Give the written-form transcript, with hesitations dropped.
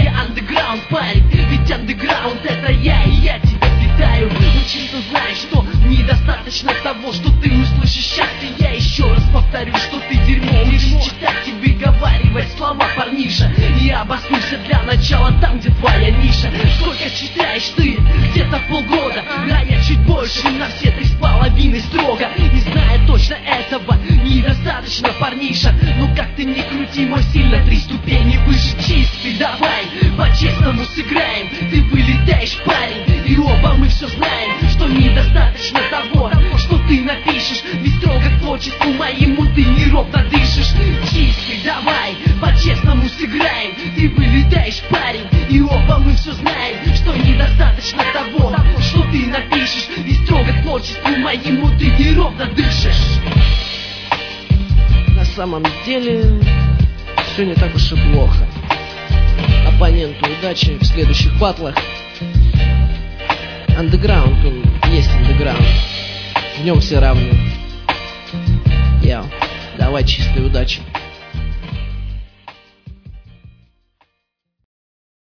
я андеграунд, парень. Ведь андеграунд это я, и я тебя питаю. Учиться знаешь, что недостаточно того, что ты услышишь счастье. Я еще раз повторю, что ты дерьмо. Лишь читать и выговаривать слова, парниша. И обоснуйся для начала там, где твоя ниша. Сколько читаешь ты? Где-то полгода. Да, я чуть больше, на все 3,5 строго. И зная точно этого недостаточно, парниша. Ну как ты не крути, мой сильно 3 ступени выше чистый. Давай по-честному сыграем. Ты вылетаешь, парень, и оба мы все знаем, что недостаточно того, что ты напишешь. Ведь строго к творчеству моему ты неровно дышишь. Чистый, давай по-честному сыграем. Ты вылетаешь, парень, и оба мы все знаем, что недостаточно того, что ты напишешь. Ведь строго к творчеству моему ты неровно дышишь. На самом деле все не так уж и плохо. Оппоненту удачи в следующих батлах. Андеграунд, он есть андеграунд. В нем все равны. Давай чистой удачи.